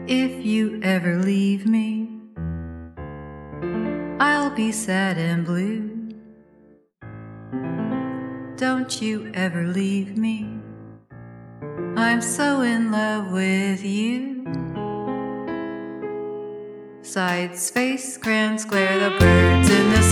If you ever leave me, I'll be sad and blue. Don't you ever leave me, I'm so in love with you. Side, space, grand, square, the birds in the